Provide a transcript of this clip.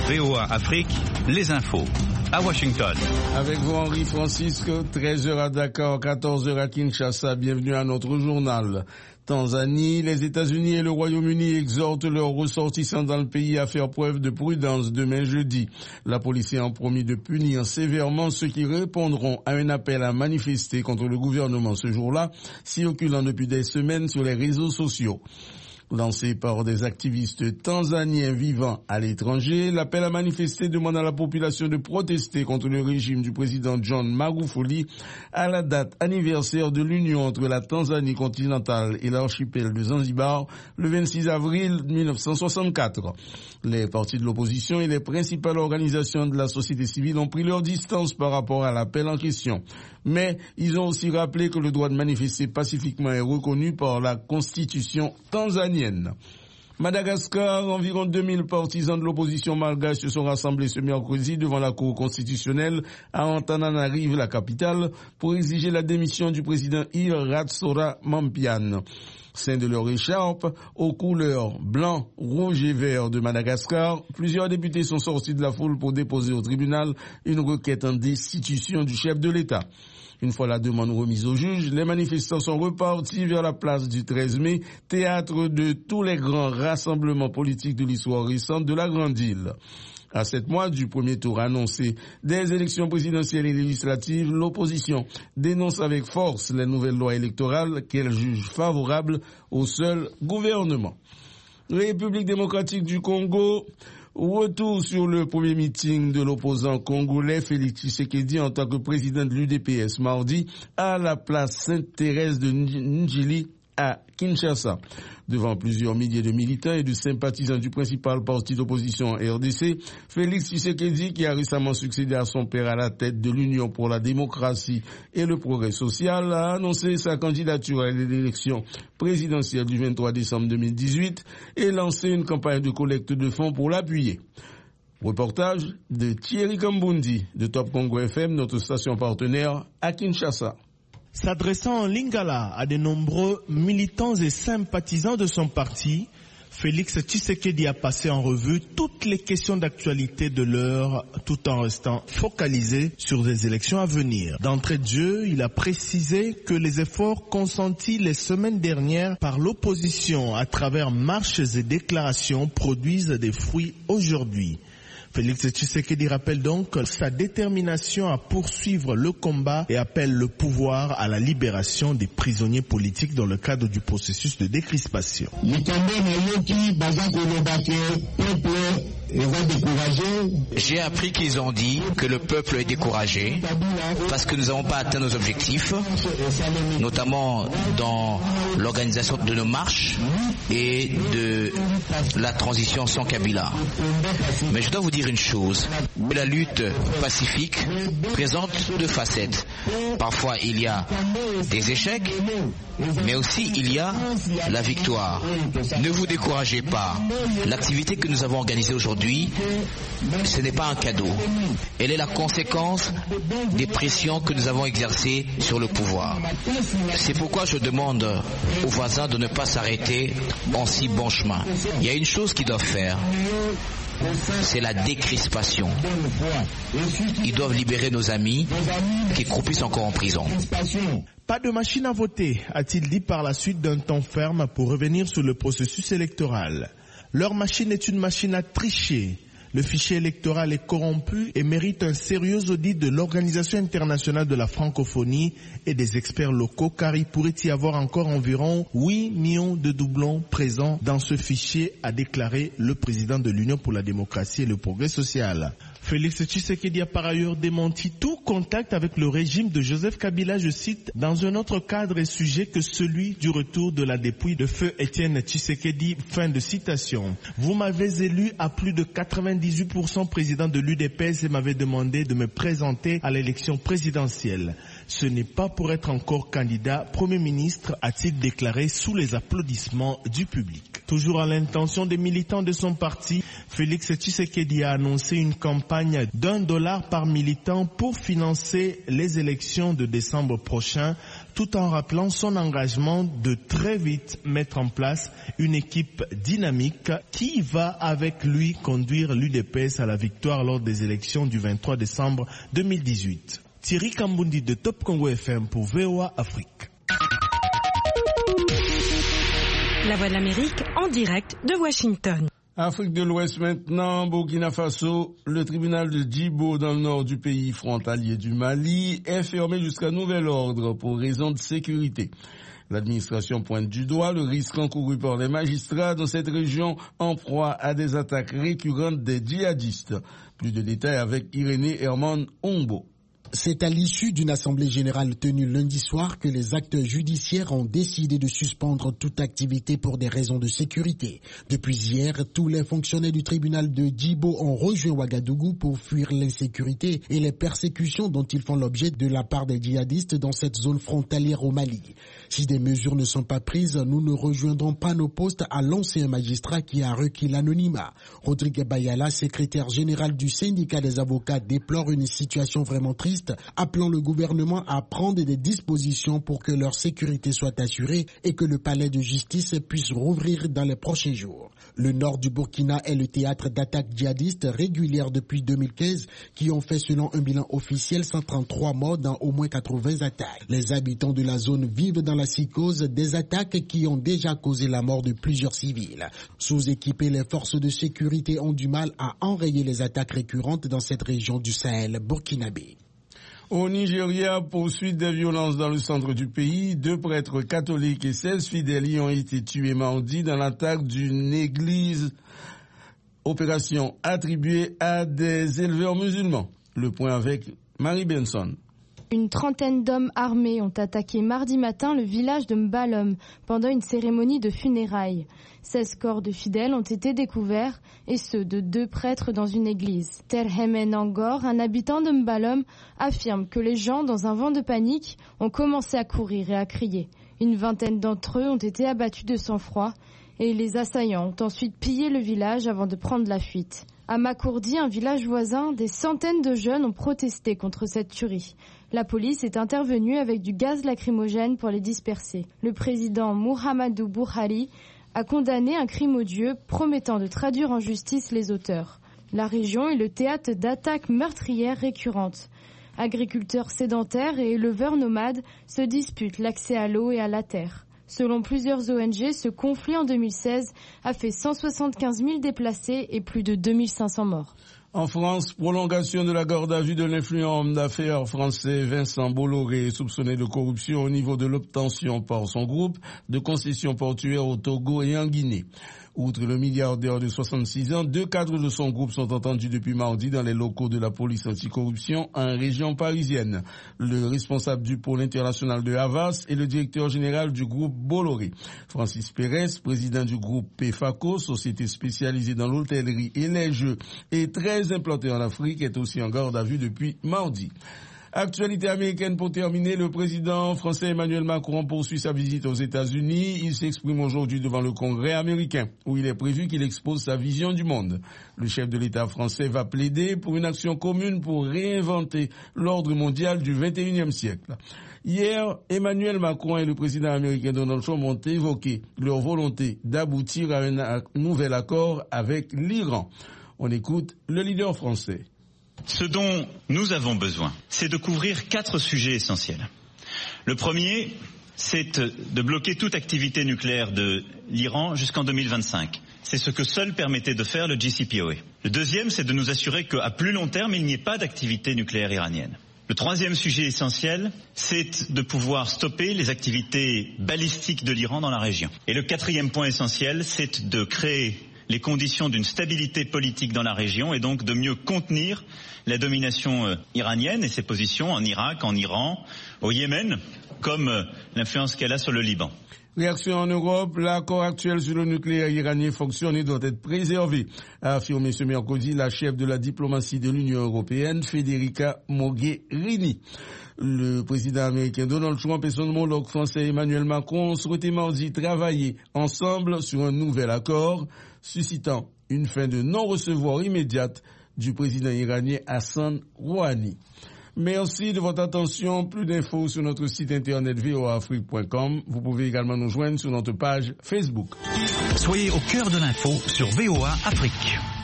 VOA Afrique, les infos. À Washington. Avec vous Henri Francisque, 13h à Dakar, 14h à Kinshasa. Bienvenue à notre journal. Tanzanie, les États-Unis et le Royaume-Uni exhortent leurs ressortissants dans le pays à faire preuve de prudence demain jeudi. La police a promis de punir sévèrement ceux qui répondront à un appel à manifester contre le gouvernement ce jour-là, circulant depuis des semaines sur les réseaux sociaux. Lancé par des activistes tanzaniens vivant à l'étranger, l'appel à manifester demande à la population de protester contre le régime du président John Magufuli à la date anniversaire de l'union entre la Tanzanie continentale et l'archipel de Zanzibar le 26 avril 1964. Les partis de l'opposition et les principales organisations de la société civile ont pris leur distance par rapport à l'appel en question. Mais ils ont aussi rappelé que le droit de manifester pacifiquement est reconnu par la Constitution tanzanienne. Madagascar, environ 2000 partisans de l'opposition malgache se sont rassemblés ce mercredi devant la Cour constitutionnelle à Antananarive, la capitale, pour exiger la démission du président Iratsora Mampiane. Sein de leur écharpe, aux couleurs blanc, rouge et vert de Madagascar, plusieurs députés sont sortis de la foule pour déposer au tribunal une requête en destitution du chef de l'État. Une fois la demande remise au juge, les manifestants sont repartis vers la place du 13 mai, théâtre de tous les grands rassemblements politiques de l'histoire récente de la Grande Île. À 7 mois du premier tour annoncé des élections présidentielles et législatives, l'opposition dénonce avec force les nouvelles lois électorales qu'elle juge favorables au seul gouvernement. République démocratique du Congo, retour sur le premier meeting de l'opposant congolais Félix Tshisekedi en tant que président de l'UDPS mardi à la place Sainte-Thérèse de Ndjili à Kinshasa. Devant plusieurs milliers de militants et de sympathisants du principal parti d'opposition RDC, Félix Tshisekedi, qui a récemment succédé à son père à la tête de l'Union pour la démocratie et le progrès social, a annoncé sa candidature à l'élection présidentielle du 23 décembre 2018 et lancé une campagne de collecte de fonds pour l'appuyer. Reportage de Thierry Kambundi de Top Congo FM, notre station partenaire à Kinshasa. S'adressant en lingala à de nombreux militants et sympathisants de son parti, Félix Tshisekedi a passé en revue toutes les questions d'actualité de l'heure tout en restant focalisé sur les élections à venir. D'entrée de jeu, il a précisé que les efforts consentis les semaines dernières par l'opposition à travers marches et déclarations produisent des fruits aujourd'hui. Félix Tshisekedi rappelle donc sa détermination à poursuivre le combat et appelle le pouvoir à la libération des prisonniers politiques dans le cadre du processus de décrispation. J'ai appris qu'ils ont dit que le peuple est découragé parce que nous n'avons pas atteint nos objectifs, notamment dans l'organisation de nos marches et de la transition sans Kabila. Mais je dois vous dire une chose, la lutte pacifique présente deux facettes. Parfois il y a des échecs, mais aussi il y a la victoire. Ne vous découragez pas. L'activité que nous avons organisée aujourd'hui, ce n'est pas un cadeau. Elle est la conséquence des pressions que nous avons exercées sur le pouvoir. C'est pourquoi je demande aux voisins de ne pas s'arrêter en si bon chemin. Il y a une chose qu'ils doivent faire, c'est la décrispation. Ils doivent libérer nos amis qui croupissent encore en prison. Pas de machine à voter, a-t-il dit par la suite d'un ton ferme pour revenir sur le processus électoral. Leur machine est une machine à tricher. Le fichier électoral est corrompu et mérite un sérieux audit de l'Organisation internationale de la francophonie et des experts locaux, car il pourrait y avoir encore environ 8 millions de doublons présents dans ce fichier, a déclaré le président de l'Union pour la démocratie et le progrès social. Félix Tshisekedi a par ailleurs démenti tout contact avec le régime de Joseph Kabila, je cite, dans un autre cadre et sujet que celui du retour de la dépouille de feu Étienne Tshisekedi, fin de citation. Vous m'avez élu à plus de 98% président de l'UDPS et m'avez demandé de me présenter à l'élection présidentielle. Ce n'est pas pour être encore candidat Premier ministre, a-t-il déclaré sous les applaudissements du public. Toujours à l'intention des militants de son parti, Félix Tshisekedi a annoncé une campagne $1 par militant pour financer les élections de décembre prochain, tout en rappelant son engagement de très vite mettre en place une équipe dynamique qui va avec lui conduire l'UDPS à la victoire lors des élections du 23 décembre 2018. Thierry Kambundi de Top Congo FM pour VOA Afrique. La Voix de l'Amérique en direct de Washington. Afrique de l'Ouest maintenant, Burkina Faso, le tribunal de Djibo dans le nord du pays frontalier du Mali est fermé jusqu'à nouvel ordre pour raison de sécurité. L'administration pointe du doigt le risque encouru par les magistrats dans cette région en proie à des attaques récurrentes des djihadistes. Plus de détails avec Irénée Herman Ombo. C'est à l'issue d'une assemblée générale tenue lundi soir que les acteurs judiciaires ont décidé de suspendre toute activité pour des raisons de sécurité. Depuis hier, tous les fonctionnaires du tribunal de Djibo ont rejoint Ouagadougou pour fuir l'insécurité et les persécutions dont ils font l'objet de la part des djihadistes dans cette zone frontalière au Mali. Si des mesures ne sont pas prises, nous ne rejoindrons pas nos postes, a lancé un magistrat qui a requis l'anonymat. Rodrigue Bayala, secrétaire général du syndicat des avocats, déplore une situation vraiment triste, appelant le gouvernement à prendre des dispositions pour que leur sécurité soit assurée et que le palais de justice puisse rouvrir dans les prochains jours. Le nord du Burkina est le théâtre d'attaques djihadistes régulières depuis 2015 qui ont fait selon un bilan officiel 133 morts dans au moins 80 attaques. Les habitants de la zone vivent dans la psychose des attaques qui ont déjà causé la mort de plusieurs civils. Sous-équipés, les forces de sécurité ont du mal à enrayer les attaques récurrentes dans cette région du Sahel burkinabé. Au Nigeria, poursuite des violences dans le centre du pays, 2 prêtres catholiques et 16 fidèles y ont été tués mardi dans l'attaque d'une église, opération attribuée à des éleveurs musulmans. Le point avec Marie Benson. Une trentaine d'hommes armés ont attaqué mardi matin le village de Mbalom pendant une cérémonie de funérailles. 16 corps de fidèles ont été découverts, et ceux de 2 prêtres dans une église. Terhemen Angor, un habitant de Mbalom, affirme que les gens, dans un vent de panique, ont commencé à courir et à crier. Une vingtaine d'entre eux ont été abattus de sang-froid, et les assaillants ont ensuite pillé le village avant de prendre la fuite. À Makourdi, un village voisin, des centaines de jeunes ont protesté contre cette tuerie. La police est intervenue avec du gaz lacrymogène pour les disperser. Le président Muhammadu Buhari a condamné un crime odieux, promettant de traduire en justice les auteurs. La région est le théâtre d'attaques meurtrières récurrentes. Agriculteurs sédentaires et éleveurs nomades se disputent l'accès à l'eau et à la terre. Selon plusieurs ONG, ce conflit en 2016 a fait 175 000 déplacés et plus de 2500 morts. En France, prolongation de la garde à vue de l'influent homme d'affaires français Vincent Bolloré, soupçonné de corruption au niveau de l'obtention par son groupe de concessions portuaires au Togo et en Guinée. Outre le milliardaire de 66 ans, 2 cadres de son groupe sont entendus depuis mardi dans les locaux de la police anticorruption en région parisienne. Le responsable du pôle international de Havas et le directeur général du groupe Bolloré. Francis Pérez, président du groupe PFACO, société spécialisée dans l'hôtellerie et les jeux et très implantée en Afrique, est aussi en garde à vue depuis mardi. Actualité américaine pour terminer, le président français Emmanuel Macron poursuit sa visite aux États-Unis. Il s'exprime aujourd'hui devant le Congrès américain, où il est prévu qu'il expose sa vision du monde. Le chef de l'État français va plaider pour une action commune pour réinventer l'ordre mondial du XXIe siècle. Hier, Emmanuel Macron et le président américain Donald Trump ont évoqué leur volonté d'aboutir à un nouvel accord avec l'Iran. On écoute le leader français. Ce dont nous avons besoin, c'est de couvrir 4 sujets essentiels. Le premier, c'est de bloquer toute activité nucléaire de l'Iran jusqu'en 2025. C'est ce que seul permettait de faire le JCPOA. Le deuxième, c'est de nous assurer qu'à plus long terme, il n'y ait pas d'activité nucléaire iranienne. Le troisième sujet essentiel, c'est de pouvoir stopper les activités balistiques de l'Iran dans la région. Et le quatrième point essentiel, c'est de créer les conditions d'une stabilité politique dans la région et donc de mieux contenir la domination iranienne et ses positions en Irak, en Iran, au Yémen, comme l'influence qu'elle a sur le Liban. Réaction en Europe, l'accord actuel sur le nucléaire iranien fonctionne et doit être préservé, a affirmé ce mercredi la chef de la diplomatie de l'Union européenne, Federica Mogherini. Le président américain Donald Trump et son homologue français Emmanuel Macron ont souhaité mardi travailler ensemble sur un nouvel accord, suscitant une fin de non-recevoir immédiate du président iranien Hassan Rouhani. Merci de votre attention. Plus d'infos sur notre site internet voaafrique.com. Vous pouvez également nous joindre sur notre page Facebook. Soyez au cœur de l'info sur VOA Afrique.